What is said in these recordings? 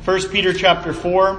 1 Peter chapter 4.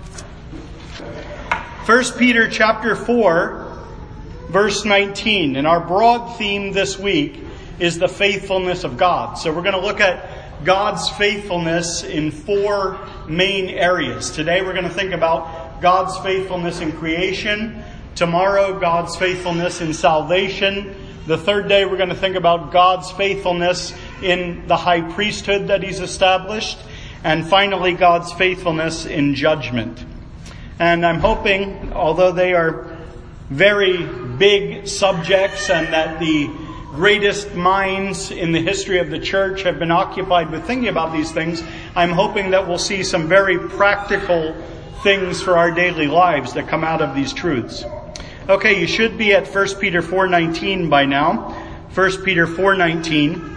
1 Peter chapter 4, verse 19. And our broad theme this week is the faithfulness of God. So we're going to look at God's faithfulness in four main areas. Today we're going to think about God's faithfulness in creation. Tomorrow, God's faithfulness in salvation. The third day, we're going to think about God's faithfulness in the high priesthood that He's established. And finally, God's faithfulness in judgment. And I'm hoping, although they are very big subjects and that the greatest minds in the history of the church have been occupied with thinking about these things, I'm hoping that we'll see some very practical things for our daily lives that come out of these truths. Okay, you should be at 1 Peter 4:19 by now. 1 Peter 4:19.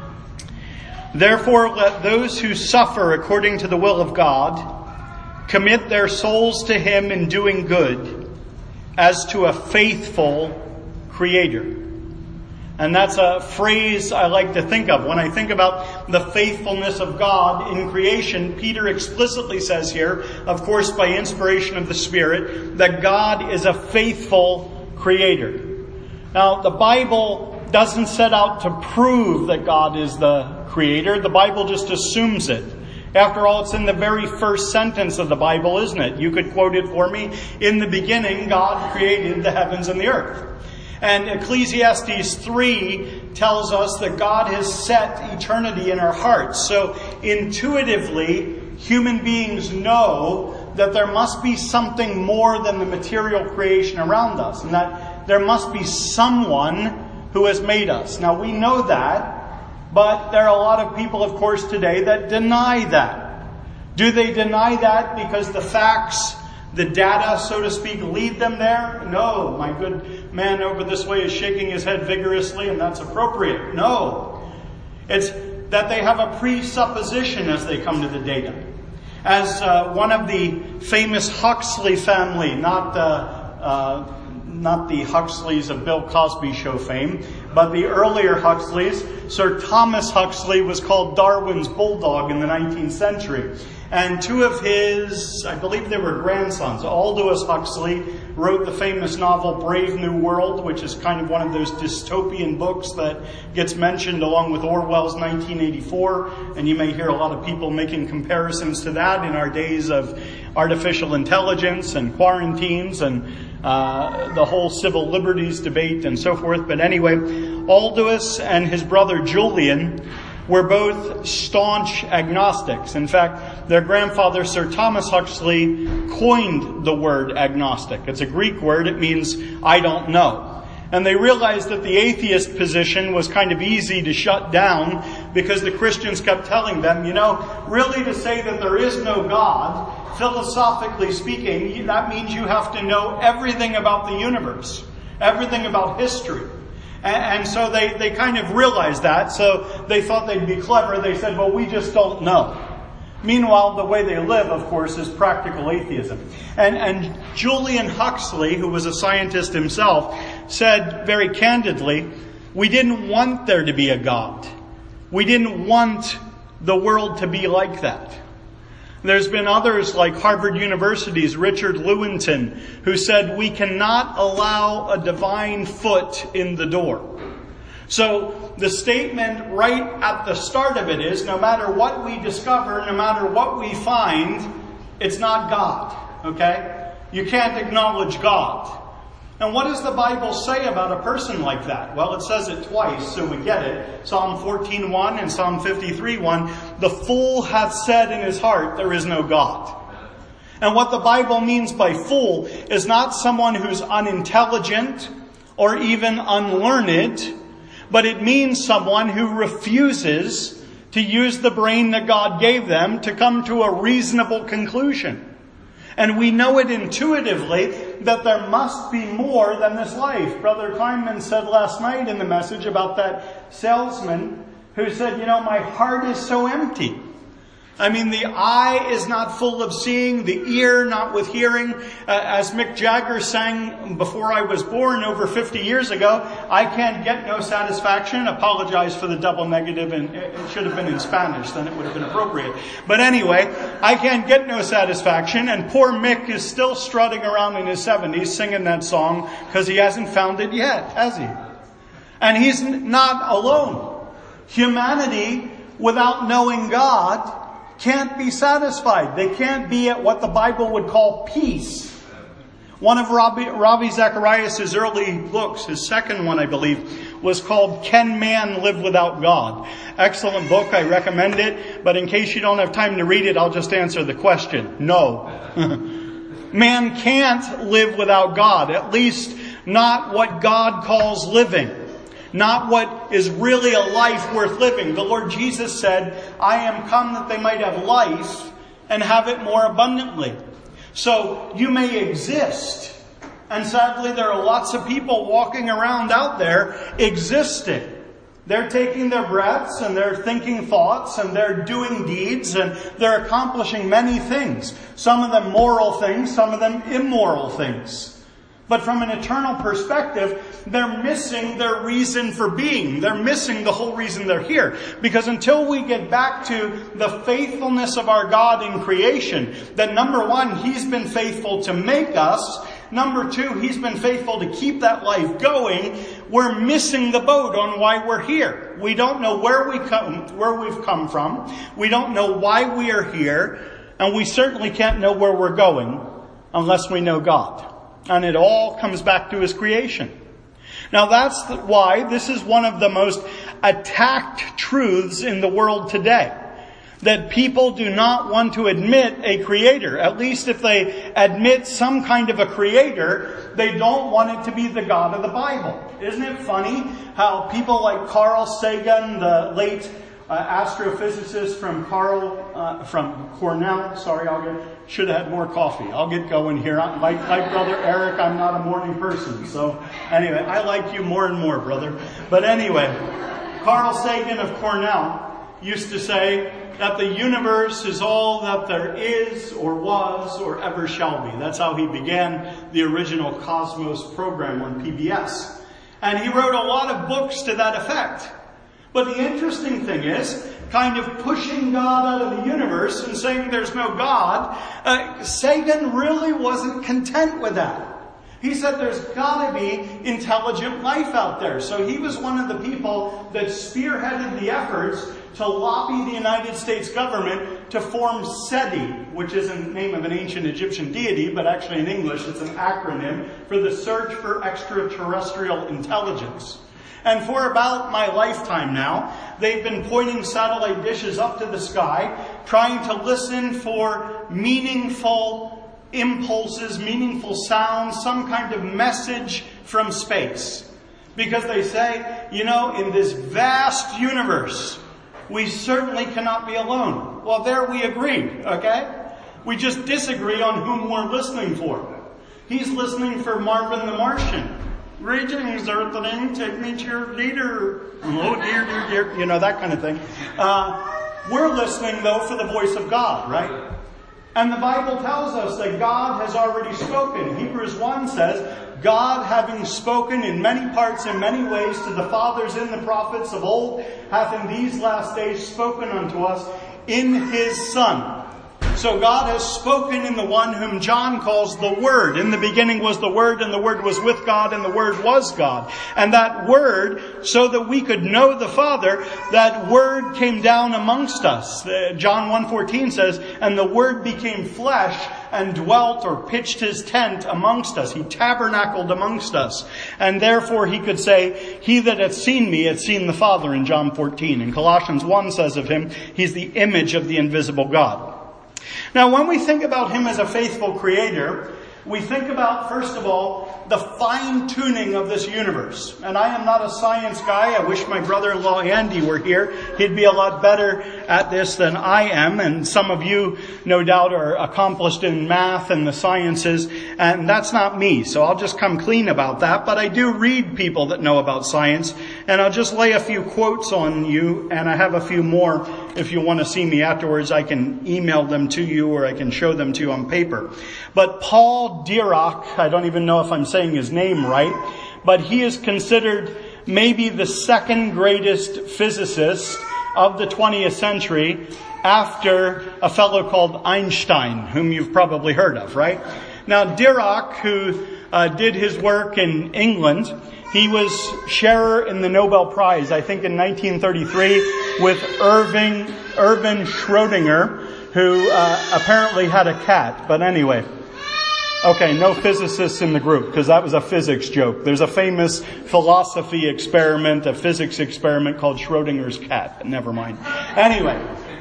Therefore, let those who suffer according to the will of God commit their souls to Him in doing good, as to a faithful Creator. And that's a phrase I like to think of. When I think about the faithfulness of God in creation, Peter explicitly says here, of course by inspiration of the Spirit, that God is a faithful Creator. Now, the Bible doesn't set out to prove that God is the Creator. The Bible just assumes it. After all, it's in the very first sentence of the Bible, isn't it? You could quote it for me. In the beginning, God created the heavens and the earth. And Ecclesiastes 3 tells us that God has set eternity in our hearts. So intuitively, human beings know that there must be something more than the material creation around us, and that there must be someone who has made us. Now, we know that, but there are a lot of people, of course, today that deny that. Do they deny that because the facts, the data, so to speak, lead them there? No, my good man over this way is shaking his head vigorously, and that's appropriate. No. It's that they have a presupposition as they come to the data. As one of the famous Huxley family, not the Huxleys of Bill Cosby show fame, but the earlier Huxleys, Sir Thomas Huxley was called Darwin's bulldog in the 19th century. And two of his, I believe they were grandsons, Aldous Huxley, wrote the famous novel Brave New World, which is kind of one of those dystopian books that gets mentioned along with Orwell's 1984. And you may hear a lot of people making comparisons to that in our days of artificial intelligence and quarantines and the whole civil liberties debate and so forth. But anyway, Aldous and his brother Julian were both staunch agnostics. In fact, their grandfather, Sir Thomas Huxley, coined the word agnostic. It's a Greek word. It means I don't know. And they realized that the atheist position was kind of easy to shut down because the Christians kept telling them, really to say that there is no God, philosophically speaking, that means you have to know everything about the universe, everything about history. And so they kind of realized that, so they thought they'd be clever. They said, well, we just don't know. Meanwhile, the way they live, of course, is practical atheism. And Julian Huxley, who was a scientist himself, said very candidly, we didn't want there to be a God. We didn't want the world to be like that. There's been others like Harvard University's Richard Lewontin who said we cannot allow a divine foot in the door. So the statement right at the start of it is no matter what we discover, no matter what we find, it's not God. Okay? You can't acknowledge God. And what does the Bible say about a person like that? Well, it says it twice, so we get it. Psalm 14:1 and Psalm 53:1. The fool hath said in his heart, there is no God. And what the Bible means by fool is not someone who's unintelligent or even unlearned, but it means someone who refuses to use the brain that God gave them to come to a reasonable conclusion. And we know it intuitively that there must be more than this life. Brother Kleinman said last night in the message about that salesman who said, my heart is so empty. I mean, the eye is not full of seeing, the ear not with hearing. As Mick Jagger sang before I was born over 50 years ago, I can't get no satisfaction. Apologize for the double negative, and it should have been in Spanish, then it would have been appropriate. But anyway, I can't get no satisfaction. And poor Mick is still strutting around in his 70s singing that song because he hasn't found it yet, has he? And he's not alone. Humanity, without knowing God, can't be satisfied. They can't be at what the Bible would call peace. One of Ravi Zacharias' early books, his second one I believe, was called Can Man Live Without God? Excellent book, I recommend it. But in case you don't have time to read it, I'll just answer the question. No. Man can't live without God, at least not what God calls living. Not what is really a life worth living. The Lord Jesus said, I am come that they might have life and have it more abundantly. So you may exist. And sadly, there are lots of people walking around out there existing. They're taking their breaths and they're thinking thoughts and they're doing deeds and they're accomplishing many things. Some of them moral things, some of them immoral things. But from an eternal perspective, they're missing their reason for being. They're missing the whole reason they're here. Because until we get back to the faithfulness of our God in creation, that number one, He's been faithful to make us. Number two, He's been faithful to keep that life going. We're missing the boat on why we're here. We don't know where we've come from. We don't know why we are here. And we certainly can't know where we're going unless we know God. And it all comes back to His creation. Now that's why this is one of the most attacked truths in the world today. That people do not want to admit a creator. At least if they admit some kind of a creator, they don't want it to be the God of the Bible. Isn't it funny how people like Carl Sagan, the late astrophysicist from Cornell. Sorry, should have had more coffee. I'll get going here. Like Brother Eric, I'm not a morning person. So anyway, I like you more and more, brother. But anyway, Carl Sagan of Cornell used to say that the universe is all that there is or was or ever shall be. That's how he began the original Cosmos program on PBS. And he wrote a lot of books to that effect. But the interesting thing is, kind of pushing God out of the universe and saying there's no God, Sagan really wasn't content with that. He said there's got to be intelligent life out there. So he was one of the people that spearheaded the efforts to lobby the United States government to form SETI, which is the name of an ancient Egyptian deity, but actually in English it's an acronym for the Search for Extraterrestrial Intelligence. And for about my lifetime now, they've been pointing satellite dishes up to the sky, trying to listen for meaningful impulses, meaningful sounds, some kind of message from space. Because they say, in this vast universe, we certainly cannot be alone. Well, there we agree, okay? We just disagree on whom we're listening for. He's listening for Marvin the Martian. Greetings, Earthling, take me to your leader. Oh, dear, that kind of thing. We're listening, though, for the voice of God, right? And the Bible tells us that God has already spoken. Hebrews 1 says, God, having spoken in many parts and many ways to the fathers and the prophets of old, hath in these last days spoken unto us in His Son. So God has spoken in the one whom John calls the Word. In the beginning was the Word, and the Word was with God, and the Word was God. And that Word, so that we could know the Father, that Word came down amongst us. John 1:14 says, and the Word became flesh and dwelt or pitched His tent amongst us. He tabernacled amongst us. And therefore He could say, he that hath seen me hath seen the Father in John 14. And Colossians 1 says of Him, He's the image of the invisible God. Now, when we think about Him as a faithful creator, we think about, first of all, the fine-tuning of this universe. And I am not a science guy. I wish my brother-in-law Andy were here. He'd be a lot better at this than I am. And some of you, no doubt, are accomplished in math and the sciences. And that's not me. So I'll just come clean about that. But I do read people that know about science. And I'll just lay a few quotes on you. And I have a few more. If you want to see me afterwards, I can email them to you or I can show them to you on paper. But Paul Dirac, I don't even know if I'm saying his name right, but he is considered maybe the second greatest physicist of the 20th century after a fellow called Einstein, whom you've probably heard of, right? Now, Dirac, who did his work in England, he was sharer in the Nobel Prize, I think in 1933, with Erwin Schrödinger, who apparently had a cat. But anyway, okay, no physicists in the group, because that was a physics joke. There's a famous philosophy experiment, a physics experiment called Schrödinger's cat. Never mind. Anyway,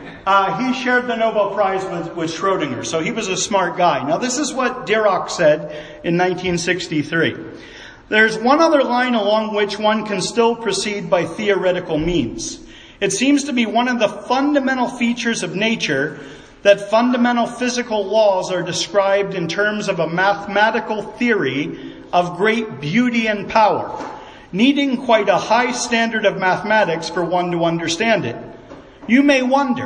he shared the Nobel Prize with Schrödinger, so he was a smart guy. Now, this is what Dirac said in 1963. There's one other line along which one can still proceed by theoretical means. It seems to be one of the fundamental features of nature that fundamental physical laws are described in terms of a mathematical theory of great beauty and power, needing quite a high standard of mathematics for one to understand it. You may wonder,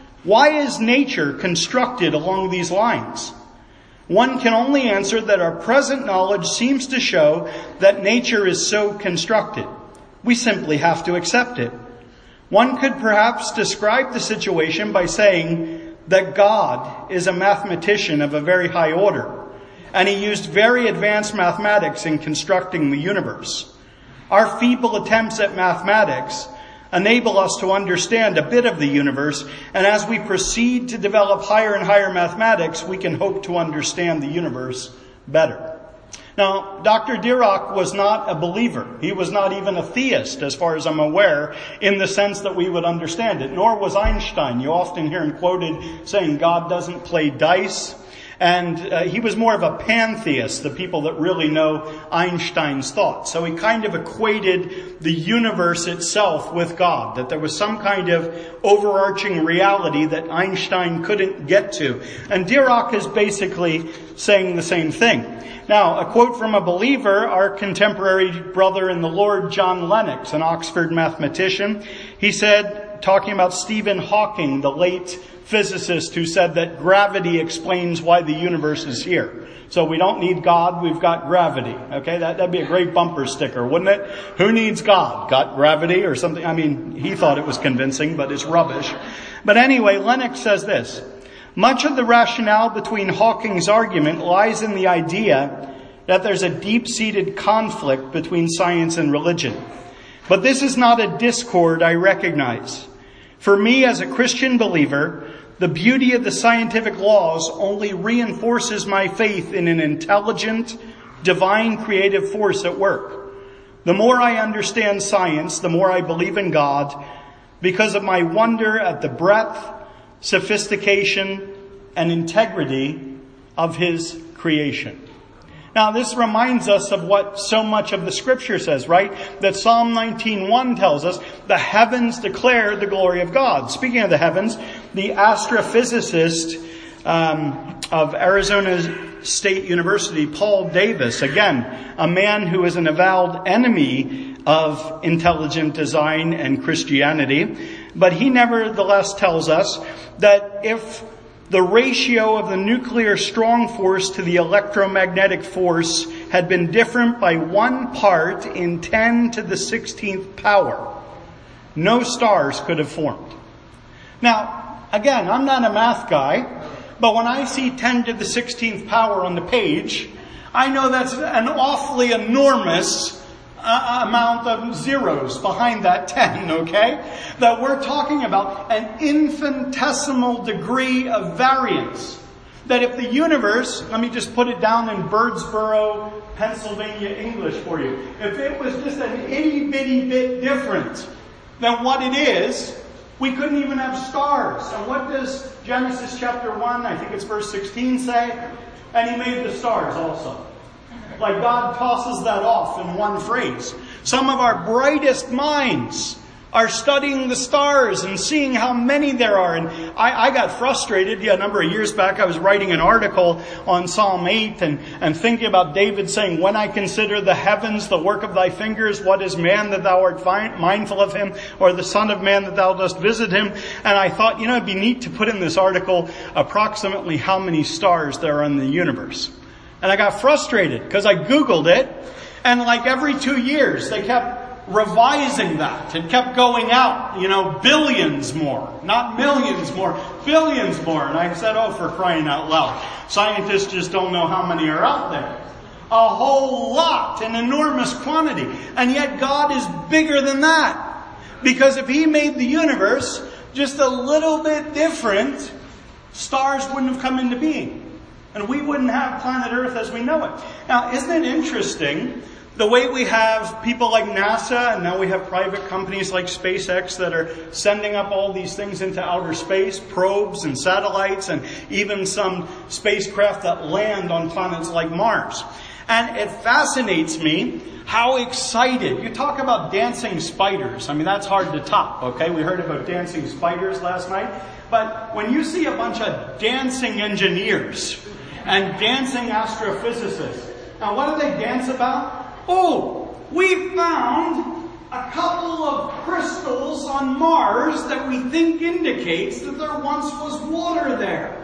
why is nature constructed along these lines? One can only answer that our present knowledge seems to show that nature is so constructed. We simply have to accept it. One could perhaps describe the situation by saying that God is a mathematician of a very high order, and he used very advanced mathematics in constructing the universe. Our feeble attempts at mathematics enable us to understand a bit of the universe, and as we proceed to develop higher and higher mathematics, we can hope to understand the universe better. Now, Dr. Dirac was not a believer. He was not even a theist, as far as I'm aware, in the sense that we would understand it. Nor was Einstein. You often hear him quoted saying God doesn't play dice. And he was more of a pantheist, the people that really know Einstein's thoughts. So he kind of equated the universe itself with God, that there was some kind of overarching reality that Einstein couldn't get to. And Dirac is basically saying the same thing. Now, a quote from a believer, our contemporary brother in the Lord, John Lennox, an Oxford mathematician. He said, talking about Stephen Hawking, the late physicist who said that gravity explains why the universe is here. So we don't need God, we've got gravity. Okay, that'd be a great bumper sticker, wouldn't it? Who needs God? Got gravity or something? I mean, he thought it was convincing, but it's rubbish. But anyway, Lennox says this. Much of the rationale between Hawking's argument lies in the idea that there's a deep-seated conflict between science and religion. But this is not a discord I recognize. For me, as a Christian believer, the beauty of the scientific laws only reinforces my faith in an intelligent, divine creative force at work. The more I understand science, the more I believe in God because of my wonder at the breadth, sophistication, and integrity of his creation. Now, this reminds us of what so much of the Scripture says, right? That Psalm 19:1 tells us, the heavens declare the glory of God. Speaking of the heavens, the astrophysicist of Arizona State University, Paul Davis, again, a man who is an avowed enemy of intelligent design and Christianity, but he nevertheless tells us that if the ratio of the nuclear strong force to the electromagnetic force had been different by 1 part in 10 to the 16th power, no stars could have formed. Now, again, I'm not a math guy, but when I see 10 to the 16th power on the page, I know that's an awfully enormous amount of zeros behind that 10, okay? That we're talking about an infinitesimal degree of variance. That if the universe, let me just put it down in Birdsboro, Pennsylvania English for you. If it was just an itty bitty bit different than what it is, we couldn't even have stars. And what does Genesis chapter 1, I think it's verse 16 say? And he made the stars also. Like God tosses that off in one phrase. Some of our brightest minds are studying the stars and seeing how many there are. And I got frustrated. A number of years back, I was writing an article on Psalm 8 and thinking about David saying, when I consider the heavens, the work of thy fingers, what is man that thou art mindful of him, or the son of man that thou dost visit him? And I thought, it'd be neat to put in this article approximately how many stars there are in the universe. And I got frustrated because I Googled it, and like every 2 years they kept revising that. It kept going out, billions more. Not millions more, billions more. And I said, oh, for crying out loud. Scientists just don't know how many are out there. A whole lot, an enormous quantity. And yet God is bigger than that. Because if He made the universe just a little bit different, stars wouldn't have come into being. And we wouldn't have planet Earth as we know it. Now, isn't it interesting the way we have people like NASA, and now we have private companies like SpaceX that are sending up all these things into outer space, probes and satellites, and even some spacecraft that land on planets like Mars. And it fascinates me how excited. You talk about dancing spiders. I mean, that's hard to top, okay? We heard about dancing spiders last night. But when you see a bunch of dancing engineers and dancing astrophysicists, now what do they dance about? Oh, we found a couple of crystals on Mars that we think indicates that there once was water there.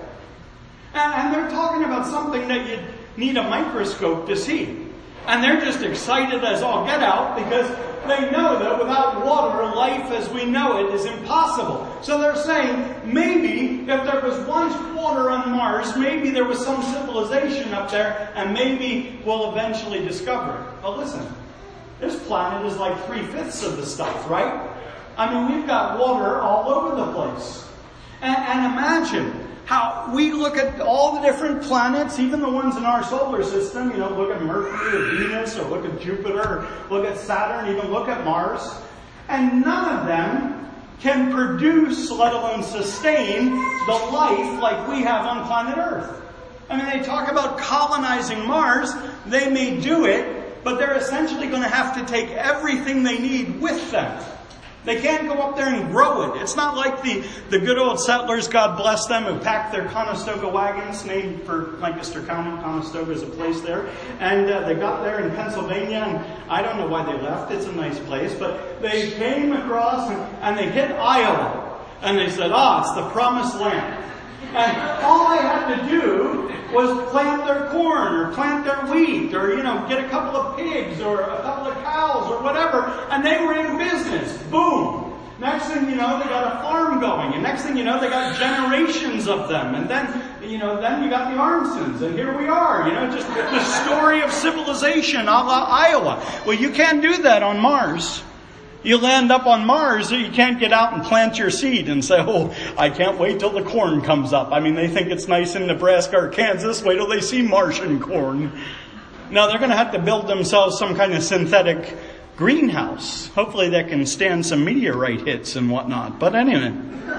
And they're talking about something that you'd need a microscope to see. And they're just excited as all get out because they know that without water, life as we know it is impossible. So they're saying maybe if there was once water on Mars, maybe there was some civilization up there, and maybe we'll eventually discover it. But listen, this planet is like 3/5 of the stuff, right? I mean, we've got water all over the place. And imagine how we look at all the different planets, even the ones in our solar system, look at Mercury or Venus, or look at Jupiter, or look at Saturn, even look at Mars. And none of them can produce, let alone sustain, the life like we have on planet Earth. I mean, they talk about colonizing Mars. They may do it, but they're essentially going to have to take everything they need with them. They can't go up there and grow it. It's not like the good old settlers, God bless them, who packed their Conestoga wagons, named for Lancaster County. Conestoga is a place there. And they got there in Pennsylvania, and I don't know why they left. It's a nice place. But they came across, and they hit Iowa. And they said, it's the promised land. And all they had to do was plant their corn, or plant their wheat, or, get a couple of pigs, or a couple of cows, or whatever, and they were in business. Boom! Next thing you know, they got a farm going, and next thing you know, they got generations of them, and then you got the Armsons, and here we are, just the story of civilization a la Iowa. Well, you can't do that on Mars. You land up on Mars, you can't get out and plant your seed and say, I can't wait till the corn comes up. I mean, they think it's nice in Nebraska or Kansas. Wait till they see Martian corn. Now, they're going to have to build themselves some kind of synthetic greenhouse. Hopefully that can stand some meteorite hits and whatnot. But anyway,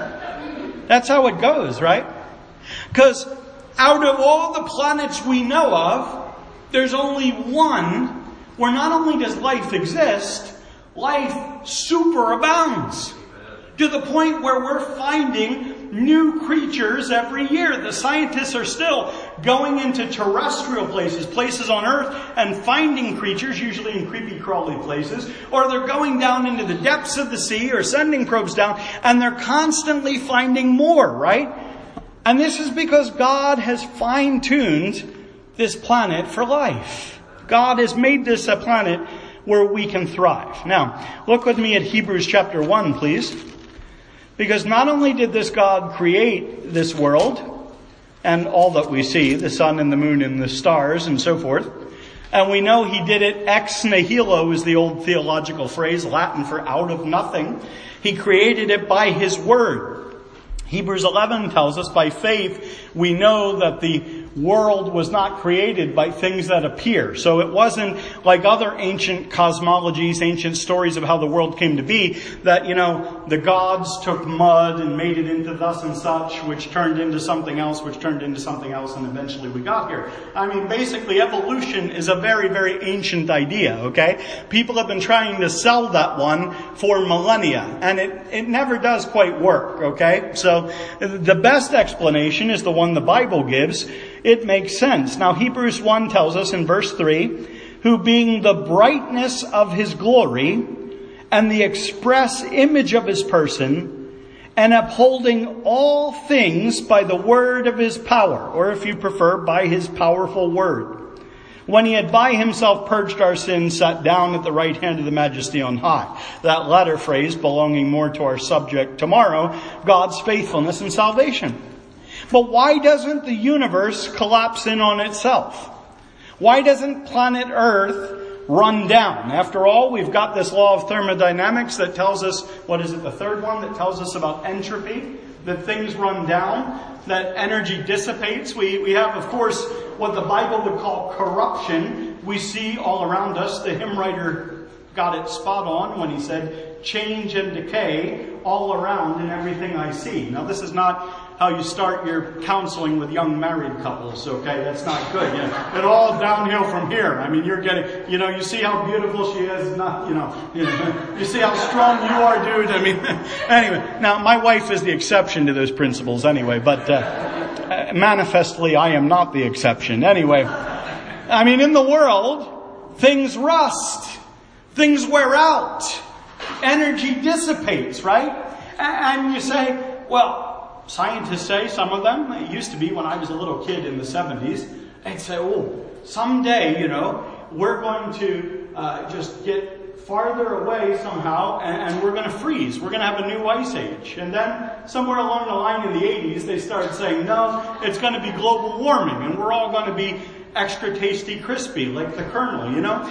that's how it goes, right? Because out of all the planets we know of, there's only one where not only does life exist, life superabounds to the point where we're finding new creatures every year. The scientists are still going into terrestrial places on Earth, and finding creatures, usually in creepy crawly places, or they're going down into the depths of the sea or sending probes down, and they're constantly finding more, right? And this is because God has fine-tuned this planet for life. God has made this a planet where we can thrive. Now, look with me at Hebrews chapter 1, please. Because not only did this God create this world and all that we see, the sun and the moon and the stars and so forth, and we know He did it ex nihilo is the old theological phrase, Latin for out of nothing. He created it by His Word. Hebrews 11 tells us by faith we know that the world was not created by things that appear. So it wasn't like other ancient cosmologies, ancient stories of how the world came to be, that, the gods took mud and made it into thus and such, which turned into something else, which turned into something else, and eventually we got here. I mean, basically evolution is a very, very ancient idea, okay? People have been trying to sell that one for millennia, and it never does quite work, okay? So the best explanation is the one the Bible gives. It makes sense. Now, Hebrews 1 tells us in verse 3, who being the brightness of His glory and the express image of His person, and upholding all things by the word of His power, or if you prefer, by His powerful word. when he had by himself purged our sins, sat down at the right hand of the Majesty on high. That latter phrase belonging more to our subject tomorrow, God's faithfulness and salvation. But why doesn't the universe collapse in on itself? Why doesn't planet Earth run down? After all, we've got this law of thermodynamics that tells us, what is it, the third one, that tells us about entropy, that things run down, that energy dissipates. We have, of course, what the Bible would call corruption. We see all around us. The hymn writer got it spot on when he said, change and decay all around in everything I see. Now, this is not how you start your counseling with young married couples, okay? That's not good. It all downhill from here. I mean, you're getting, you see how beautiful she is, not, you see how strong you are, dude. I mean, anyway, now my wife is the exception to those principles anyway, but manifestly I am not the exception. Anyway, I mean, in the world, things rust, things wear out, energy dissipates, right? And you say, well, scientists say, some of them, it used to be when I was a little kid in the 70s, they'd say, someday, we're going to just get farther away somehow and we're going to freeze. We're going to have a new ice age. And then somewhere along the line in the 80s, they started saying, no, it's going to be global warming and we're all going to be extra tasty crispy like the Colonel,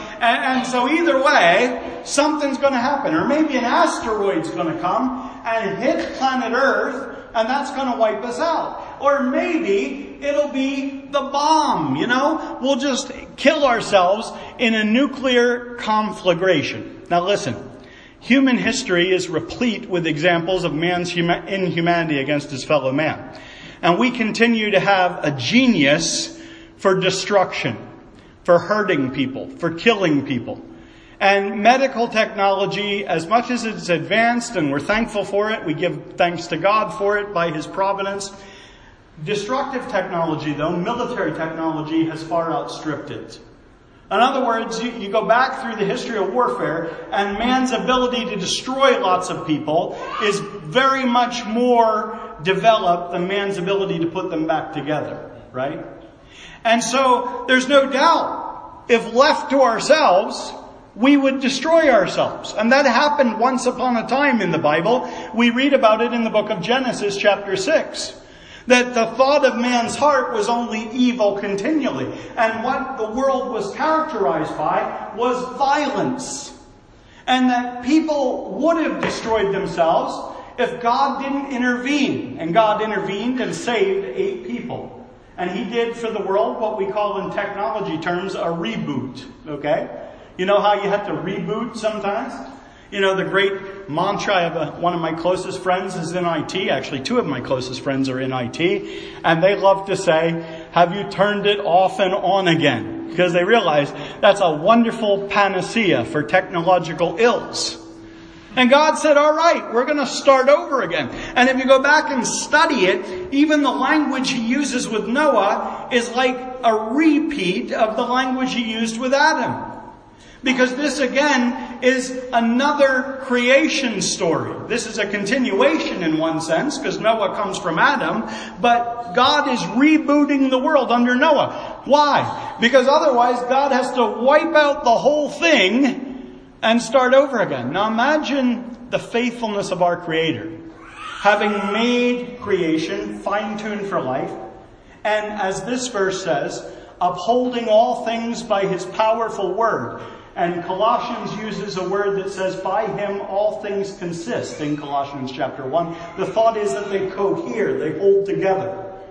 And so either way, something's going to happen. Or maybe an asteroid's going to come and hit planet Earth, and that's going to wipe us out. Or maybe it'll be the bomb, We'll just kill ourselves in a nuclear conflagration. Now listen, human history is replete with examples of man's inhumanity against his fellow man. And we continue to have a genius for destruction, for hurting people, for killing people. And medical technology, as much as it's advanced, and we're thankful for it, we give thanks to God for it by His providence. Destructive technology, though, military technology, has far outstripped it. In other words, you go back through the history of warfare, and man's ability to destroy lots of people is very much more developed than man's ability to put them back together, right? And so, there's no doubt, if left to ourselves, we would destroy ourselves. And that happened once upon a time in the Bible. We read about it in the book of Genesis chapter 6. That the thought of man's heart was only evil continually. And what the world was characterized by was violence. And that people would have destroyed themselves if God didn't intervene. And God intervened and saved 8 people. And He did for the world what we call in technology terms a reboot. Okay? You know how you have to reboot sometimes? The great mantra, I have one of my closest friends is in IT. Actually, 2 of my closest friends are in IT. And they love to say, have you turned it off and on again? Because they realize that's a wonderful panacea for technological ills. And God said, all right, we're going to start over again. And if you go back and study it, even the language He uses with Noah is like a repeat of the language He used with Adam. Because this, again, is another creation story. This is a continuation in one sense, because Noah comes from Adam, but God is rebooting the world under Noah. Why? Because otherwise God has to wipe out the whole thing and start over again. Now imagine the faithfulness of our Creator, having made creation fine-tuned for life, and as this verse says, upholding all things by His powerful word. And Colossians uses a word that says, by Him all things consist, in Colossians chapter 1. The thought is that they cohere, they hold together.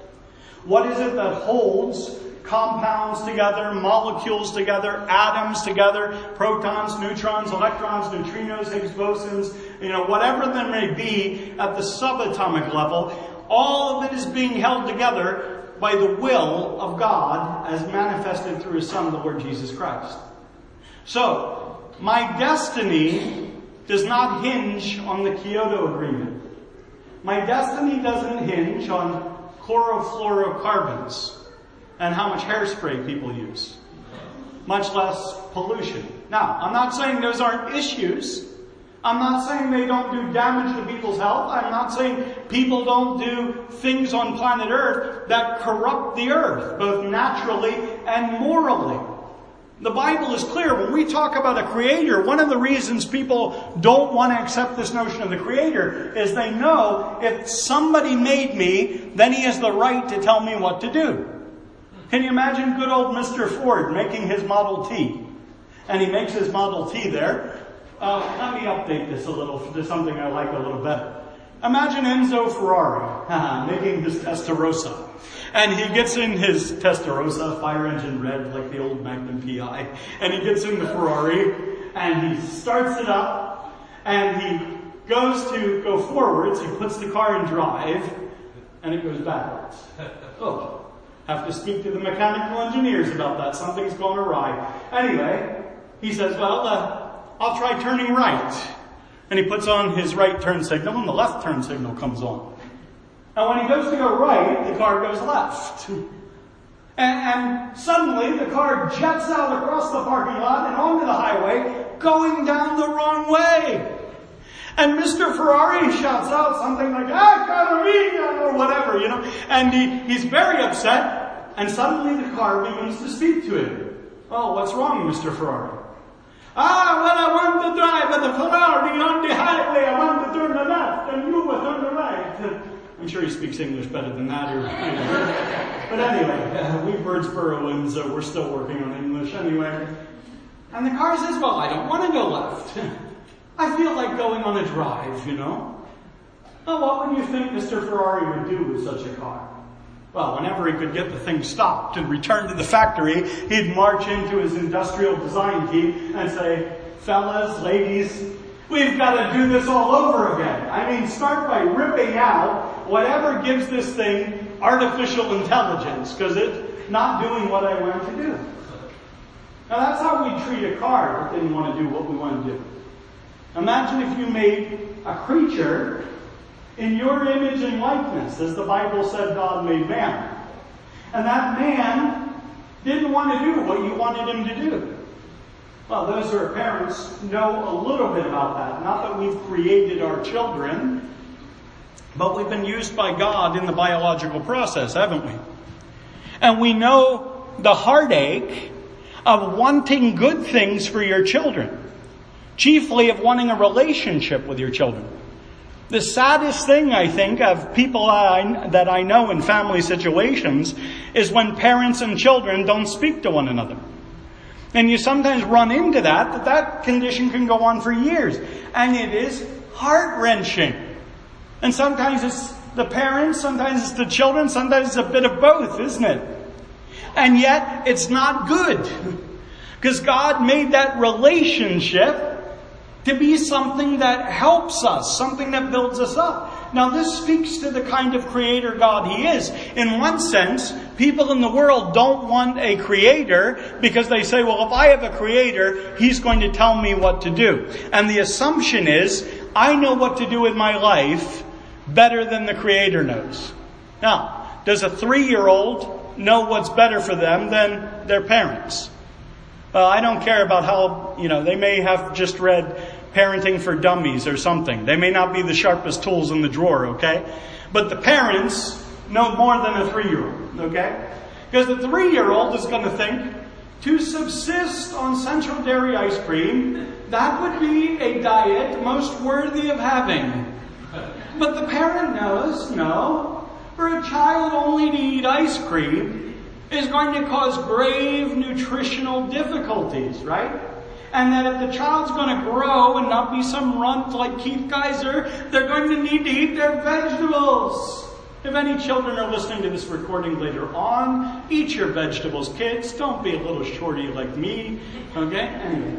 What is it that holds compounds together, molecules together, atoms together, protons, neutrons, electrons, neutrinos, Higgs bosons, whatever there may be at the subatomic level? All of it is being held together by the will of God as manifested through His Son, the Lord Jesus Christ. So, my destiny does not hinge on the Kyoto Agreement. My destiny doesn't hinge on chlorofluorocarbons and how much hairspray people use, much less pollution. Now, I'm not saying those aren't issues. I'm not saying they don't do damage to people's health. I'm not saying people don't do things on planet Earth that corrupt the earth, both naturally and morally. The Bible is clear. When we talk about a creator, one of the reasons people don't want to accept this notion of the creator is they know if somebody made me, then he has the right to tell me what to do. Can you imagine good old Mr. Ford making his Model T? And he makes his Model T there. Let me update this a little to something I like a little better. Imagine Enzo Ferrari making his Testarossa. And he gets in his Testarossa, fire engine red, like the old Magnum PI. And he gets in the Ferrari, and he starts it up, and he goes to go forwards, he puts the car in drive, and it goes backwards. Oh, have to speak to the mechanical engineers about that. Something's gone awry. Anyway, he says, well, I'll try turning right. And he puts on his right turn signal, and the left turn signal comes on. And when he goes to go right, the car goes left. And suddenly the car jets out across the parking lot and onto the highway, going down the wrong way. And Mr. Ferrari shouts out something like, "Carolina," or whatever, and he's very upset. And suddenly the car begins to speak to him. "Oh, what's wrong, Mr. Ferrari?" Well, I want to drive the Ferrari on the highway. I want to turn the left, and you will turn the right. I'm sure he speaks English better than that. But anyway, we Birdsborougans, we're still working on English anyway. And the car says, well, I don't want to go left. I feel like going on a drive, Well, what would you think Mr. Ferrari would do with such a car? Well, whenever he could get the thing stopped and returned to the factory, he'd march into his industrial design team and say, fellas, ladies, we've got to do this all over again. I mean, start by ripping out whatever gives this thing artificial intelligence, because it's not doing what I want to do. Now that's how we treat a car that didn't want to do what we want to do. Imagine if you made a creature in your image and likeness, as the Bible said God made man. And that man didn't want to do what you wanted him to do. Well, those who are parents know a little bit about that. Not that we've created our children, but we've been used by God in the biological process, haven't we? And we know the heartache of wanting good things for your children, chiefly of wanting a relationship with your children. The saddest thing, I think, of people that I know in family situations is when parents and children don't speak to one another. And you sometimes run into that condition can go on for years. And it is heart-wrenching. And sometimes it's the parents, sometimes it's the children, sometimes it's a bit of both, isn't it? And yet, it's not good. Because God made that relationship to be something that helps us, something that builds us up. Now this speaks to the kind of creator God He is. In one sense, people in the world don't want a creator because they say, well, if I have a creator, He's going to tell me what to do. And the assumption is, I know what to do with my life better than the creator knows. Now, does a 3-year-old know what's better for them than their parents? Well, I don't care about how, they may have just read Parenting for Dummies or something. They may not be the sharpest tools in the drawer, okay? But the parents know more than a 3-year-old, okay? Because the 3-year-old is going to think, to subsist on Central Dairy ice cream, that would be a diet most worthy of having. But the parent knows, no, for a child only to eat ice cream is going to cause grave nutritional difficulties, right? And that if the child's going to grow and not be some runt like Keith Kaiser, they're going to need to eat their vegetables. If any children are listening to this recording later on, eat your vegetables, kids. Don't be a little shorty like me, okay? Anyway,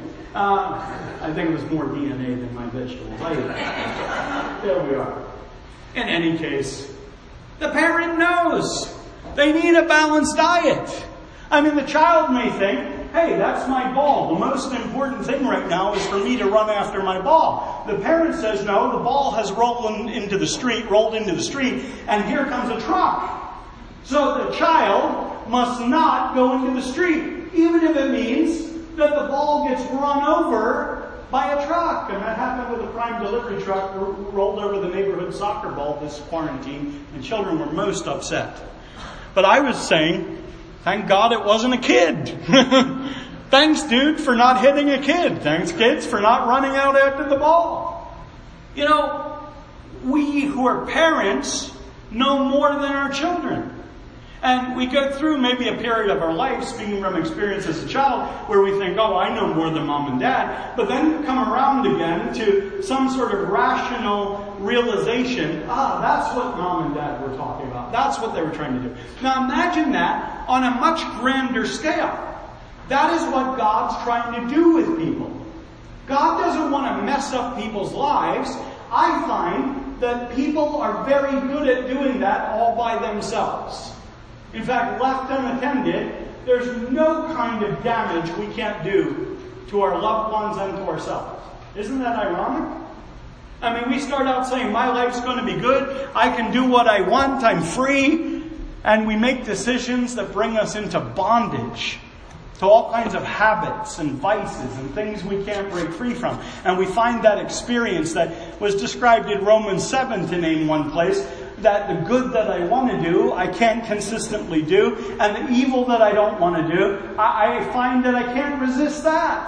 I think it was more DNA than my vegetables. There we are. In any case, the parent knows. They need a balanced diet. I mean, the child may think, hey, that's my ball. The most important thing right now is for me to run after my ball. The parent says, no, the ball has rolled into the street, and here comes a truck. So the child must not go into the street, even if it means that the ball gets run over by a truck. And that happened with a Prime delivery truck rolled over the neighborhood soccer ball this quarantine, and children were most upset. But I was saying, thank God it wasn't a kid. Thank Thanks, dude, for not hitting a kid. Thanks, kids, for not running out after the ball. You know, we who are parents know more than our children. And we go through maybe a period of our life, speaking from experience as a child, where we think, oh, I know more than mom and dad. But then you come around again to some sort of rational realization, that's what mom and dad were talking about. That's what they were trying to do. Now imagine that on a much grander scale. That is what God's trying to do with people. God doesn't want to mess up people's lives. I find that people are very good at doing that all by themselves. In fact, left unattended, there's no kind of damage we can't do to our loved ones and to ourselves. Isn't that ironic? I mean, we start out saying, my life's going to be good, I can do what I want, I'm free, and we make decisions that bring us into bondage to all kinds of habits and vices and things we can't break free from. And we find that experience that was described in Romans 7, to name one place, that the good that I want to do, I can't consistently do, and the evil that I don't want to do, I find that I can't resist that.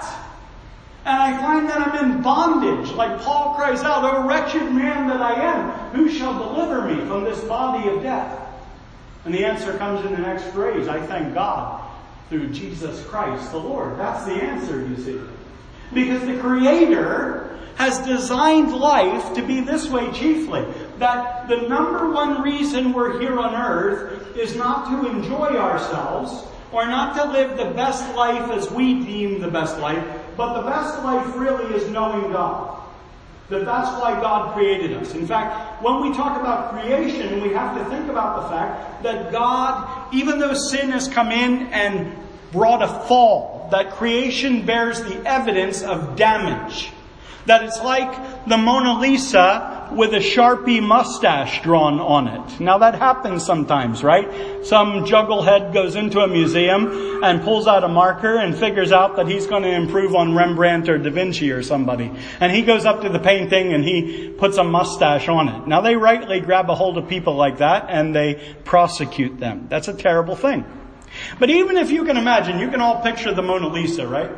And I find that I'm in bondage. Like Paul cries out, "O wretched man that I am, who shall deliver me from this body of death?" And the answer comes in the next phrase, I thank God through Jesus Christ the Lord. That's the answer, you see. Because the Creator has designed life to be this way chiefly. That the number one reason we're here on earth is not to enjoy ourselves or not to live the best life as we deem the best life, but the best life really is knowing God. That's why God created us. In fact, when we talk about creation, we have to think about the fact that God, even though sin has come in and brought a fall, that creation bears the evidence of damage. That it's like the Mona Lisa with a Sharpie mustache drawn on it. Now that happens sometimes, right? Some jugglehead goes into a museum and pulls out a marker and figures out that he's going to improve on Rembrandt or Da Vinci or somebody. And he goes up to the painting and he puts a mustache on it. Now they rightly grab a hold of people like that and they prosecute them. That's a terrible thing. But even if you can imagine, you can all picture the Mona Lisa, right?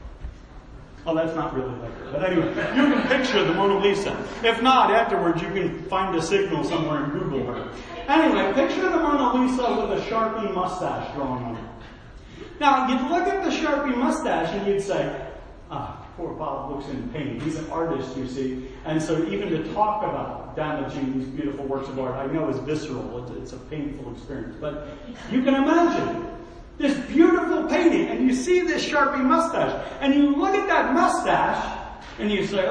Oh, that's not really like her. But anyway, you can picture the Mona Lisa. If not, afterwards you can find a signal somewhere and Google her. Anyway, picture the Mona Lisa with a Sharpie mustache drawn on it. Now, you'd look at the Sharpie mustache and you'd say, poor Bob looks in pain. He's an artist, you see. And so even to talk about damaging these beautiful works of art, I know is visceral. It's a painful experience. But you can imagine this beautiful painting, and you see this Sharpie mustache, and you look at that mustache, and you say,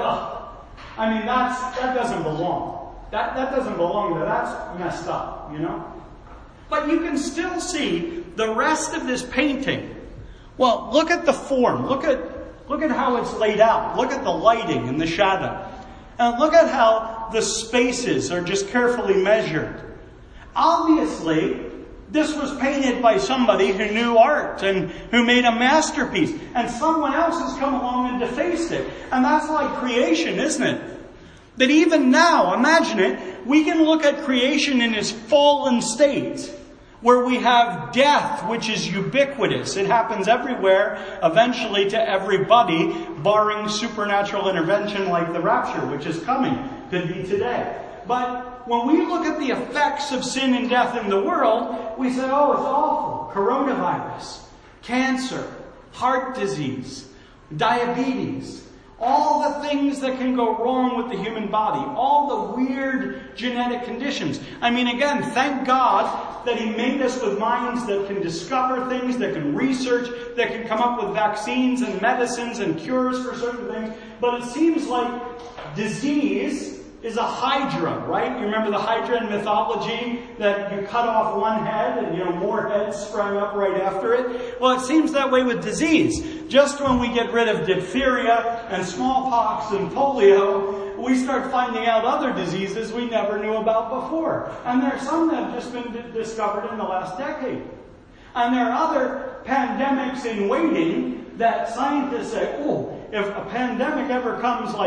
that doesn't belong. That doesn't belong there. That's messed up, you know? But you can still see the rest of this painting. Well, look at the form. Look at how it's laid out. Look at the lighting and the shadow. And look at how the spaces are just carefully measured. Obviously, this was painted by somebody who knew art and who made a masterpiece. And someone else has come along and defaced it. And that's like creation, isn't it? That even now, imagine it, we can look at creation in its fallen state, where we have death, which is ubiquitous. It happens everywhere, eventually to everybody, barring supernatural intervention like the rapture, which is coming. Could be today. But when we look at the effects of sin and death in the world, we say, it's awful. Coronavirus, cancer, heart disease, diabetes, all the things that can go wrong with the human body, all the weird genetic conditions. I mean, again, thank God that He made us with minds that can discover things, that can research, that can come up with vaccines and medicines and cures for certain things. But it seems like disease is a hydra, right? You remember the hydra in mythology, that you cut off one head and, more heads sprang up right after it? Well, it seems that way with disease. Just when we get rid of diphtheria and smallpox and polio, we start finding out other diseases we never knew about before. And there are some that have just been discovered in the last decade. And there are other pandemics in waiting that scientists say, if a pandemic ever comes like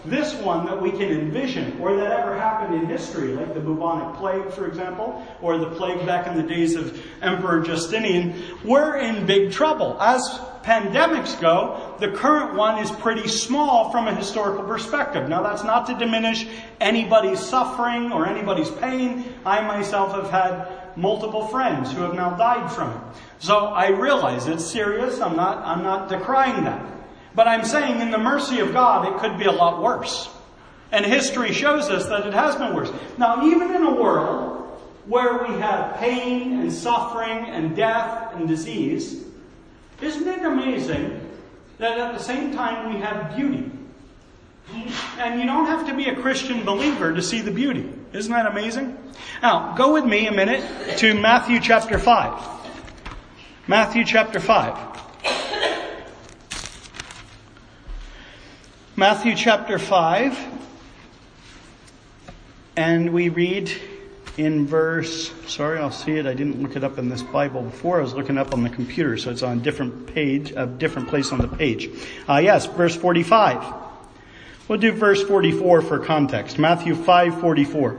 this one that we can envision or that ever happened in history, like the bubonic plague, for example, or the plague back in the days of Emperor Justinian, we're in big trouble. As pandemics go, the current one is pretty small from a historical perspective. Now, that's not to diminish anybody's suffering or anybody's pain. I myself have had multiple friends who have now died from it. So I realize it's serious. I'm not decrying that. But I'm saying in the mercy of God, it could be a lot worse. And history shows us that it has been worse. Now, even in a world where we have pain and suffering and death and disease, isn't it amazing that at the same time we have beauty? And you don't have to be a Christian believer to see the beauty. Isn't that amazing? Now, go with me a minute to Matthew chapter 5. Matthew chapter 5. Matthew chapter 5. And we read in verse, I'll see it. I didn't look it up in this Bible before. I was looking up on the computer, so it's on a different page, a different place on the page. Yes, verse 45. We'll do verse 44 for context. Matthew 5:44.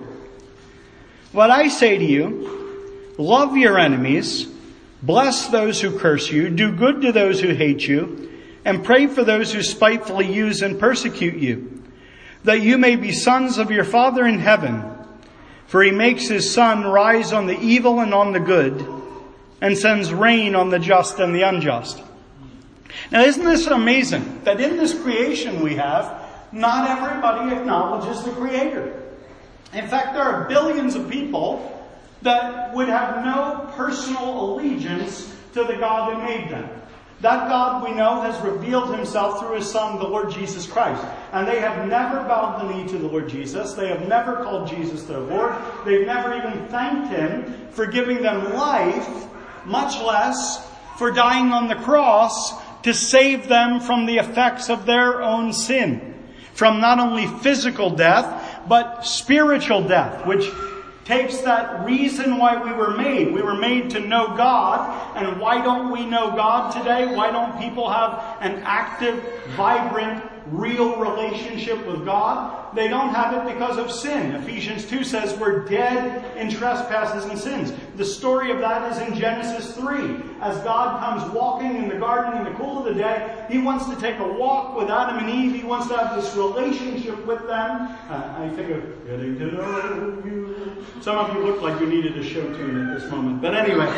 What I say to you, love your enemies, bless those who curse you, do good to those who hate you, and pray for those who spitefully use and persecute you, that you may be sons of your Father in heaven. For he makes his sun rise on the evil and on the good, and sends rain on the just and the unjust. Now, isn't this amazing that in this creation we have, not everybody acknowledges the Creator. In fact, there are billions of people that would have no personal allegiance to the God who made them. That God, we know, has revealed himself through his Son, the Lord Jesus Christ. And they have never bowed the knee to the Lord Jesus. They have never called Jesus their Lord. They've never even thanked him for giving them life, much less for dying on the cross to save them from the effects of their own sin. From not only physical death, but spiritual death, which takes that reason why we were made. We were made to know God. And why don't we know God today? Why don't people have an active, vibrant, real relationship with God? They don't have it because of sin. Ephesians 2 says we're dead in trespasses and sins. The story of that is in Genesis 3. As God comes walking in the garden in the cool of the day, he wants to take a walk with Adam and Eve. He wants to have this relationship with them. I think of getting to know you. Some of you look like you needed a show tune at this moment. But anyway,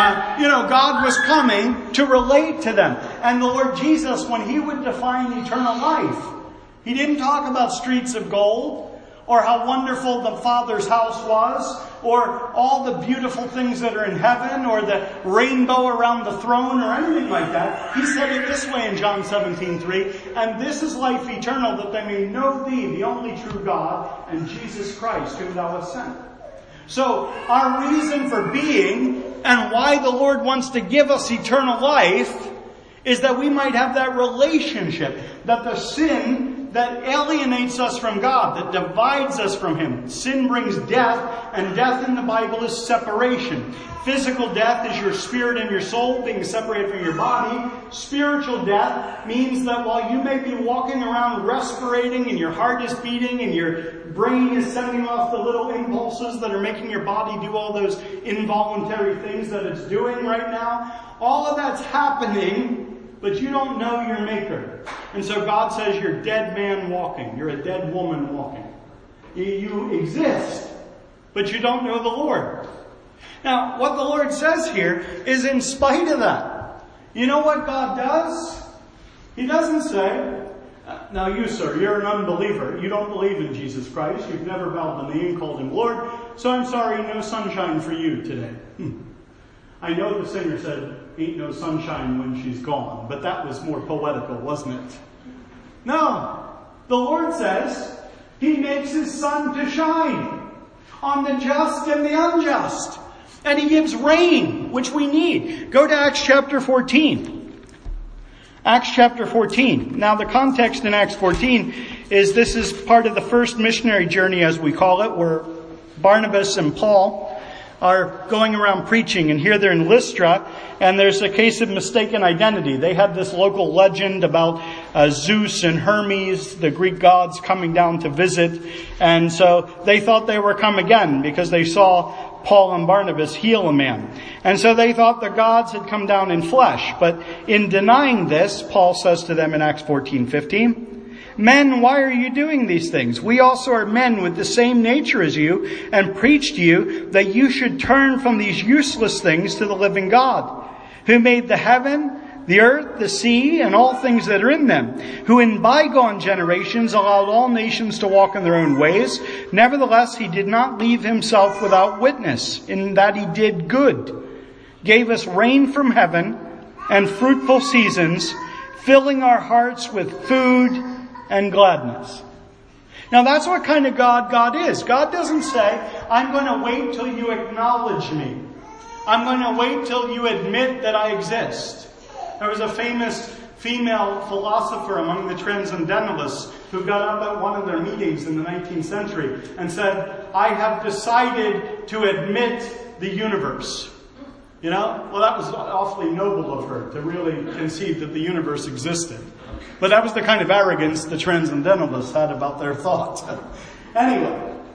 God was coming to relate to them. And the Lord Jesus, when he would define eternal life, he didn't talk about streets of gold, or how wonderful the Father's house was, or all the beautiful things that are in heaven, or the rainbow around the throne, or anything like that. He said it this way in John 17:3, and this is life eternal, that they may know thee, the only true God, and Jesus Christ, whom thou hast sent. So our reason for being, and why the Lord wants to give us eternal life, is that we might have that relationship, that the sin that alienates us from God, that divides us from him. Sin brings death, and death in the Bible is separation. Physical death is your spirit and your soul being separated from your body. Spiritual death means that while you may be walking around respirating and your heart is beating and your brain is sending off the little impulses that are making your body do all those involuntary things that it's doing right now, all of that's happening, but you don't know your Maker. And so God says you're a dead man walking. You're a dead woman walking. You exist, but you don't know the Lord. Now, what the Lord says here is in spite of that. You know what God does? He doesn't say, now you, sir, you're an unbeliever. You don't believe in Jesus Christ. You've never bowed the knee and called him Lord. So I'm sorry, no sunshine for you today. I know the singer said, ain't no sunshine when she's gone. But that was more poetical, wasn't it? No. The Lord says he makes his sun to shine on the just and the unjust. And he gives rain, which we need. Go to Acts chapter 14. Acts chapter 14. Now the context in Acts 14 is this is part of the first missionary journey, as we call it, where Barnabas and Paul are going around preaching, and here they're in Lystra, and there's a case of mistaken identity. They had this local legend about Zeus and Hermes, the Greek gods, coming down to visit, and so they thought they were come again because they saw Paul and Barnabas heal a man. And so they thought the gods had come down in flesh. But in denying this, Paul says to them in Acts 14:15, "Men, why are you doing these things? We also are men with the same nature as you, and preach to you that you should turn from these useless things to the living God, who made the heaven, the earth, the sea, and all things that are in them, who in bygone generations allowed all nations to walk in their own ways. Nevertheless, he did not leave himself without witness, in that he did good, gave us rain from heaven and fruitful seasons, filling our hearts with food and gladness." Now that's what kind of God is. God doesn't say, "I'm going to wait till you acknowledge me. I'm going to wait till you admit that I exist." There was a famous female philosopher among the Transcendentalists who got up at one of their meetings in the 19th century and said, "I have decided to admit the universe." You know? Well, that was awfully noble of her to really conceive that the universe existed. But that was the kind of arrogance the Transcendentalists had about their thoughts. Anyway,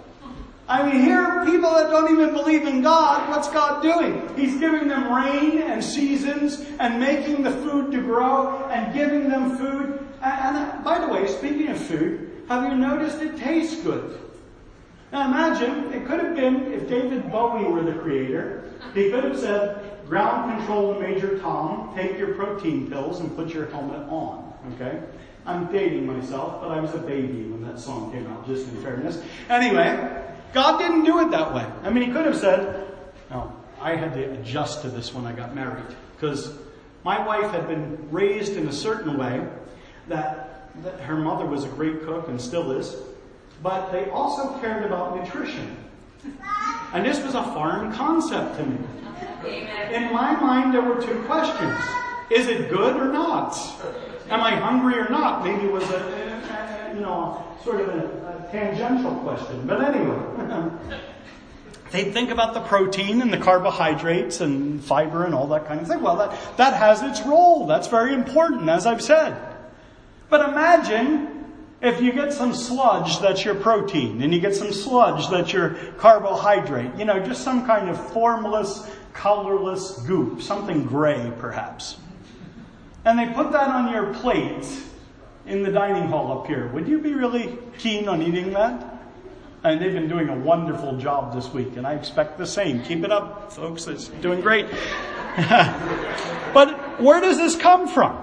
I mean, here are people that don't even believe in God. What's God doing? He's giving them rain and seasons and making the food to grow and giving them food. And by the way, speaking of food, have you noticed it tastes good? Now imagine, it could have been, if David Bowie were the creator, he could have said, "Ground control to Major Tom, take your protein pills and put your helmet on." Okay? I'm dating myself, but I was a baby when that song came out, just in fairness. Anyway, God didn't do it that way. I mean, he could have said, no, I had to adjust to this when I got married. Because my wife had been raised in a certain way that her mother was a great cook and still is. But they also cared about nutrition. And this was a foreign concept to me. In my mind, there were two questions. Is it good or not? Am I hungry or not? Maybe it was sort of a tangential question. But anyway, they think about the protein and the carbohydrates and fiber and all that kind of thing. Well, that has its role. That's very important, as I've said. But imagine if you get some sludge that's your protein, and you get some sludge that's your carbohydrate. You know, just some kind of formless, colorless goop. Something gray, perhaps. And they put that on your plate in the dining hall up here. Would you be really keen on eating that? And they've been doing a wonderful job this week, and I expect the same. Keep it up, folks. It's doing great. But where does this come from?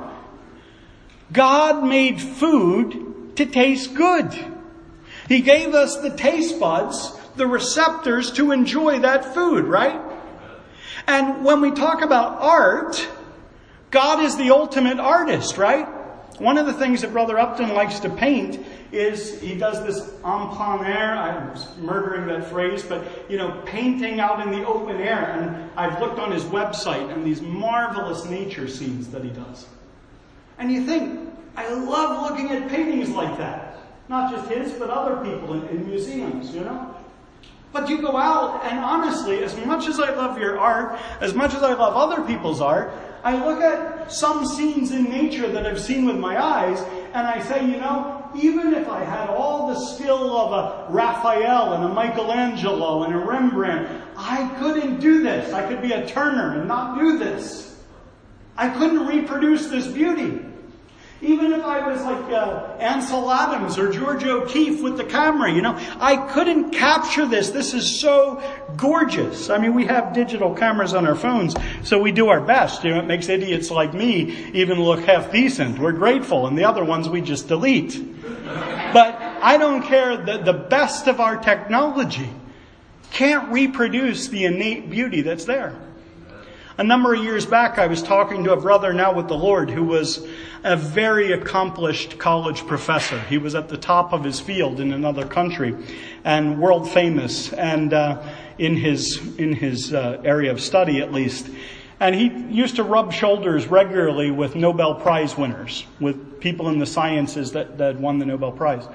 God made food to taste good. He gave us the taste buds, the receptors to enjoy that food, right? And when we talk about art, God is the ultimate artist, right? One of the things that Brother Upton likes to paint is he does this en plein air. I'm murdering that phrase, but, painting out in the open air. And I've looked on his website and these marvelous nature scenes that he does. And you think, I love looking at paintings like that. Not just his, but other people in museums, But you go out, and honestly, as much as I love your art, as much as I love other people's art, I look at some scenes in nature that I've seen with my eyes, and I say, even if I had all the skill of a Raphael and a Michelangelo and a Rembrandt, I couldn't do this. I could be a Turner and not do this. I couldn't reproduce this beauty. Even if I was like Ansel Adams or George O'Keeffe with the camera, I couldn't capture this. This is so gorgeous. I mean, we have digital cameras on our phones, so we do our best. It makes idiots like me even look half decent. We're grateful, and the other ones we just delete. But I don't care. The best of our technology can't reproduce the innate beauty that's there. A number of years back, I was talking to a brother now with the Lord who was a very accomplished college professor. He was at the top of his field in another country and world famous, and in his area of study at least. And he used to rub shoulders regularly with Nobel Prize winners, with people in the sciences that won the Nobel Prize.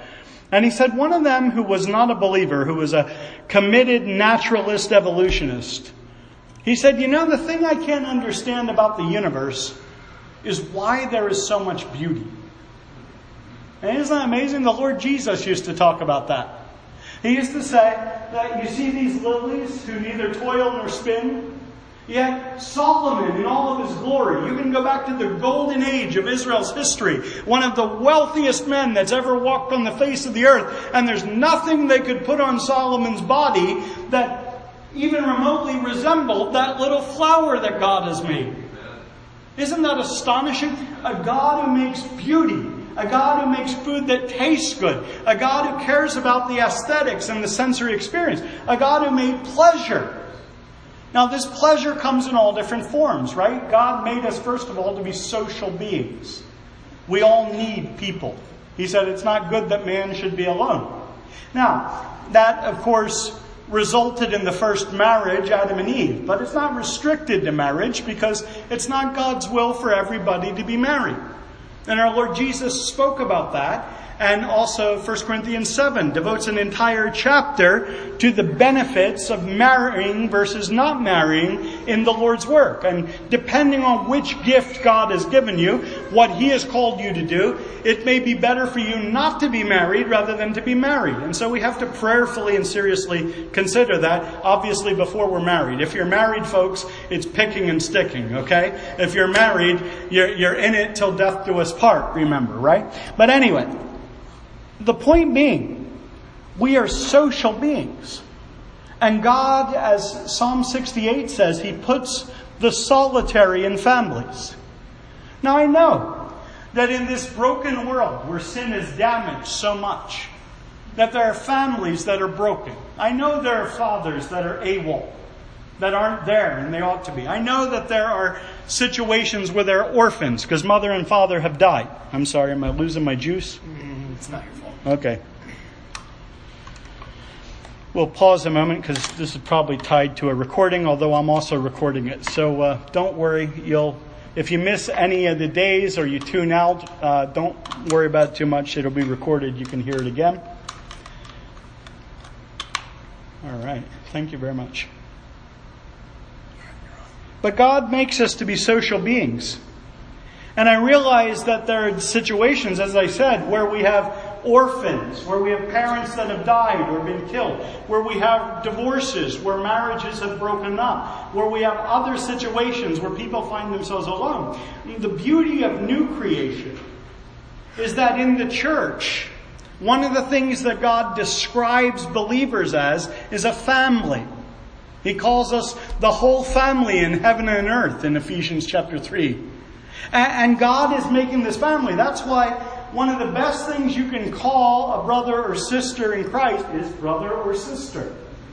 And he said one of them who was not a believer, who was a committed naturalist evolutionist, he said, the thing I can't understand about the universe is why there is so much beauty. And isn't that amazing? The Lord Jesus used to talk about that. He used to say that you see these lilies who neither toil nor spin. Yet Solomon in all of his glory, you can go back to the golden age of Israel's history, one of the wealthiest men that's ever walked on the face of the earth, and there's nothing they could put on Solomon's body that even remotely resembled that little flower that God has made. Isn't that astonishing? A God who makes beauty. A God who makes food that tastes good. A God who cares about the aesthetics and the sensory experience. A God who made pleasure. Now, this pleasure comes in all different forms, right? God made us, first of all, to be social beings. We all need people. He said it's not good that man should be alone. Now, that, of course, resulted in the first marriage, Adam and Eve. But it's not restricted to marriage because it's not God's will for everybody to be married. And our Lord Jesus spoke about that. And also 1 Corinthians 7 devotes an entire chapter to the benefits of marrying versus not marrying in the Lord's work. And depending on which gift God has given you, what He has called you to do, it may be better for you not to be married rather than to be married. And so we have to prayerfully and seriously consider that, obviously, before we're married. If you're married, folks, it's picking and sticking, okay? If you're married, you're in it till death do us part, remember, right? But anyway, the point being, we are social beings. And God, as Psalm 68 says, He puts the solitary in families. Now I know that in this broken world where sin has damaged so much, that there are families that are broken. I know there are fathers that are AWOL, that aren't there and they ought to be. I know that there are situations where there are orphans because mother and father have died. I'm sorry, am I losing my juice? It's not your fault. Okay. We'll pause a moment because this is probably tied to a recording, although I'm also recording it. So don't worry. If you miss any of the days or you tune out, don't worry about it too much. It'll be recorded. You can hear it again. All right. Thank you very much. But God makes us to be social beings. And I realize that there are situations, as I said, where we have orphans, where we have parents that have died or been killed, where we have divorces, where marriages have broken up, where we have other situations where people find themselves alone. The beauty of new creation is that in the church, one of the things that God describes believers as is a family. He calls us the whole family in heaven and earth in Ephesians chapter 3. And God is making this family. That's why one of the best things you can call a brother or sister in Christ is brother or sister.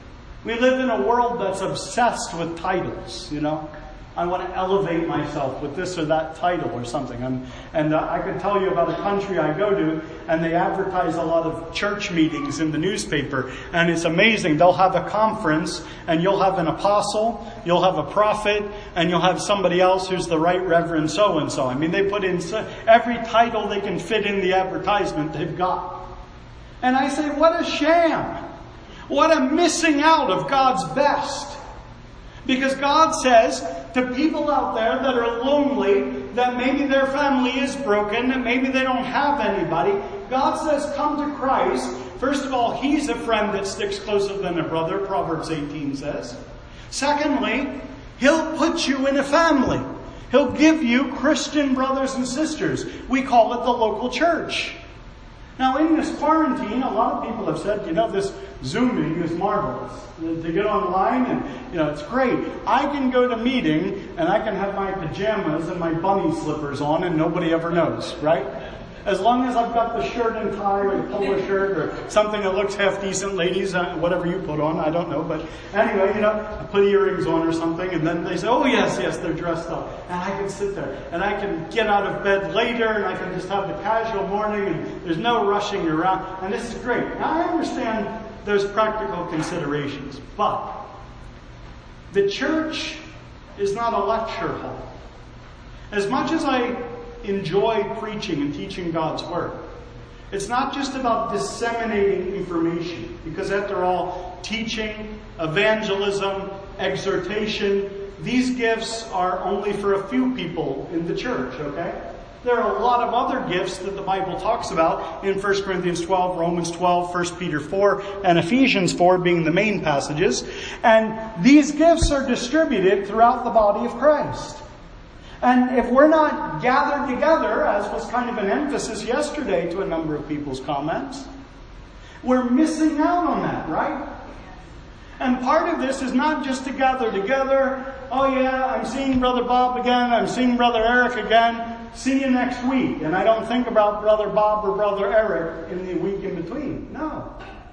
We live in a world that's obsessed with titles, I want to elevate myself with this or that title or something. And I could tell you about a country I go to, and they advertise a lot of church meetings in the newspaper. And it's amazing. They'll have a conference, and you'll have an apostle, you'll have a prophet, and you'll have somebody else who's the right reverend so-and-so. I mean, they put in every title they can fit in the advertisement they've got. And I say, what a sham. What a missing out of God's best. Because God says to people out there that are lonely, that maybe their family is broken, that maybe they don't have anybody, God says, come to Christ. First of all, He's a friend that sticks closer than a brother, Proverbs 18 says. Secondly, He'll put you in a family. He'll give you Christian brothers and sisters. We call it the local church. Now, in this quarantine, a lot of people have said, this Zooming is marvelous. To get online and, it's great. I can go to meeting and I can have my pajamas and my bunny slippers on and nobody ever knows, right? As long as I've got the shirt and tie or the polo shirt or something that looks half decent, ladies, whatever you put on, I don't know. But anyway, I put earrings on or something and then they say, oh yes, they're dressed up. And I can sit there and I can get out of bed later and I can just have the casual morning and there's no rushing around. And this is great. Now I understand there's practical considerations, but the church is not a lecture hall. As much as I enjoy preaching and teaching God's Word, It's not just about disseminating information, because after all, teaching, evangelism, exhortation, these gifts are only for a few people in the church, okay? There are a lot of other gifts that the Bible talks about in 1 Corinthians 12, Romans 12, 1 Peter 4, and Ephesians 4 being the main passages. And these gifts are distributed throughout the body of Christ. And if we're not gathered together, as was kind of an emphasis yesterday to a number of people's comments, we're missing out on that, right? And part of this is not just to gather together. Oh yeah, I'm seeing Brother Bob again. I'm seeing Brother Eric again. See you next week. And I don't think about Brother Bob or Brother Eric in the week in between. No.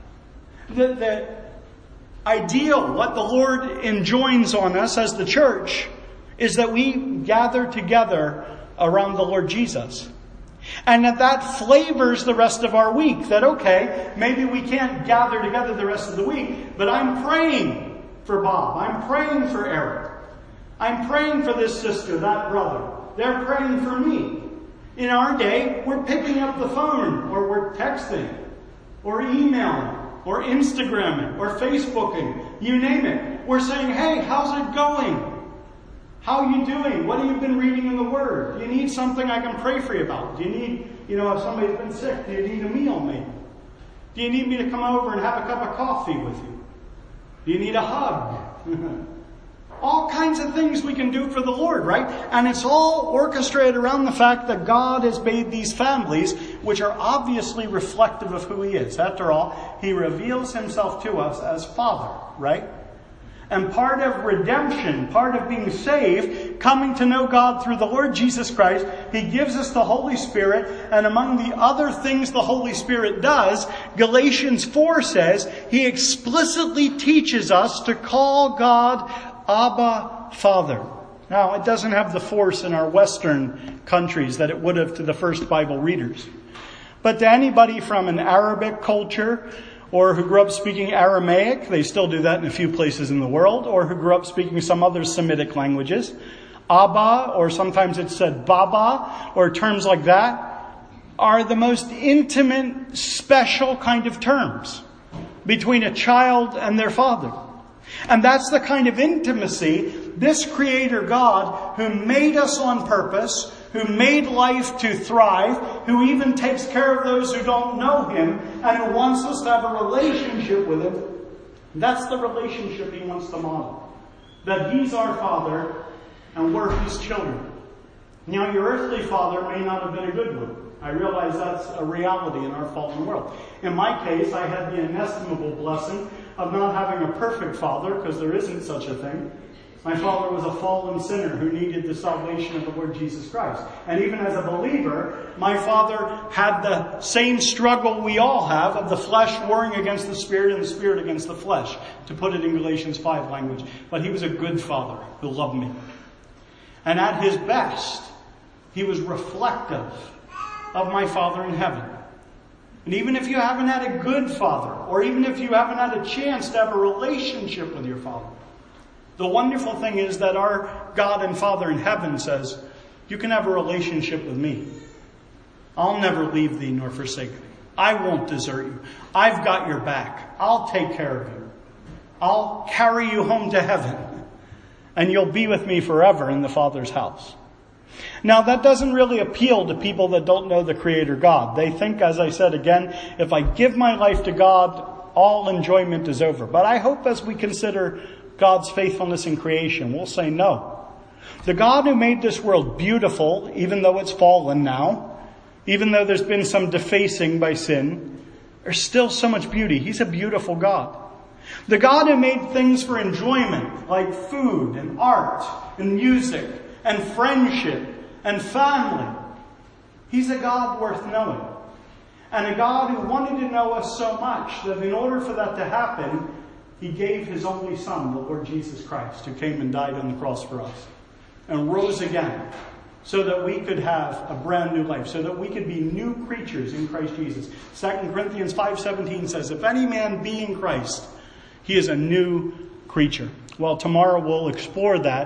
The ideal, what the Lord enjoins on us as the church, is that we gather together around the Lord Jesus. And that flavors the rest of our week. That, okay, maybe we can't gather together the rest of the week, but I'm praying for Bob. I'm praying for Eric. I'm praying for this sister, that brother. They're praying for me. In our day, we're picking up the phone, or we're texting, or emailing, or Instagramming, or Facebooking, you name it. We're saying, hey, how's it going? How are you doing? What have you been reading in the Word? Do you need something I can pray for you about? Do you need, if somebody's been sick, do you need a meal maybe? Do you need me to come over and have a cup of coffee with you? Do you need a hug? All kinds of things we can do for the Lord, right? And it's all orchestrated around the fact that God has made these families, which are obviously reflective of who He is. After all, He reveals Himself to us as Father, right? And part of redemption, part of being saved, coming to know God through the Lord Jesus Christ, He gives us the Holy Spirit. And among the other things the Holy Spirit does, Galatians 4 says, He explicitly teaches us to call God Abba, Father. Now, it doesn't have the force in our Western countries that it would have to the first Bible readers. But to anybody from an Arabic culture, or who grew up speaking Aramaic, they still do that in a few places in the world, or who grew up speaking some other Semitic languages, Abba, or sometimes it's said Baba, or terms like that, are the most intimate, special kind of terms between a child and their father. And that's the kind of intimacy this Creator God, who made us on purpose, who made life to thrive, who even takes care of those who don't know Him, and who wants us to have a relationship with Him, that's the relationship He wants to model. That He's our Father, and we're His children. Now, your earthly father may not have been a good one. I realize that's a reality in our fallen world. In my case, I had the inestimable blessing of not having a perfect father, because there isn't such a thing. My father was a fallen sinner who needed the salvation of the Lord Jesus Christ. And even as a believer, my father had the same struggle we all have of the flesh warring against the Spirit and the Spirit against the flesh, to put it in Galatians 5 language. But he was a good father who loved me. And at his best, he was reflective of my Father in heaven. And even if you haven't had a good father, or even if you haven't had a chance to have a relationship with your father, the wonderful thing is that our God and Father in heaven says, you can have a relationship with me. I'll never leave thee nor forsake thee. I won't desert you. I've got your back. I'll take care of you. I'll carry you home to heaven. And you'll be with me forever in the Father's house. Now, that doesn't really appeal to people that don't know the Creator God. They think, as I said again, if I give my life to God, all enjoyment is over. But I hope as we consider God's faithfulness in creation, we'll say no. The God who made this world beautiful, even though it's fallen now, even though there's been some defacing by sin, there's still so much beauty. He's a beautiful God. The God who made things for enjoyment, like food and art and music and friendship and family. He's a God worth knowing. And a God who wanted to know us so much that in order for that to happen, He gave His only Son, the Lord Jesus Christ, who came and died on the cross for us and rose again so that we could have a brand new life, so that we could be new creatures in Christ Jesus. 2 Corinthians 5:17 says, if any man be in Christ, he is a new creature. Well, tomorrow we'll explore that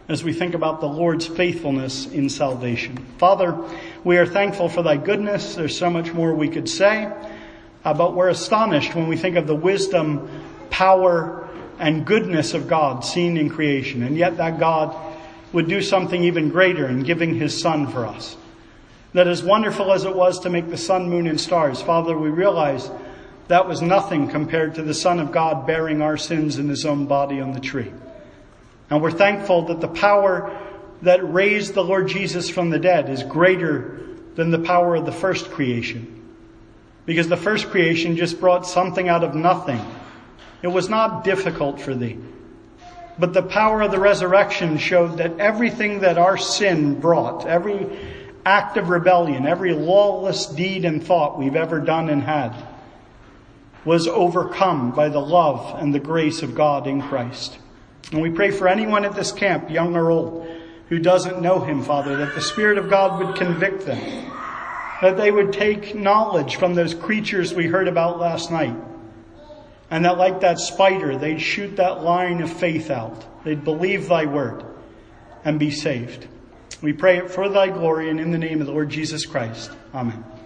as we think about the Lord's faithfulness in salvation. Father, we are thankful for thy goodness. There's so much more we could say, but we're astonished when we think of the wisdom, power, and goodness of God seen in creation. And yet that God would do something even greater in giving his Son for us. That as wonderful as it was to make the sun, moon, and stars, Father, we realize that was nothing compared to the Son of God bearing our sins in his own body on the tree. And we're thankful that the power that raised the Lord Jesus from the dead is greater than the power of the first creation. Because the first creation just brought something out of nothing. It was not difficult for thee. But the power of the resurrection showed that everything that our sin brought, every act of rebellion, every lawless deed and thought we've ever done and had, was overcome by the love and the grace of God in Christ. And we pray for anyone at this camp, young or old, who doesn't know him, Father, that the Spirit of God would convict them, that they would take knowledge from those creatures we heard about last night, and that like that spider, they'd shoot that line of faith out. They'd believe thy word and be saved. We pray it for thy glory and in the name of the Lord Jesus Christ. Amen.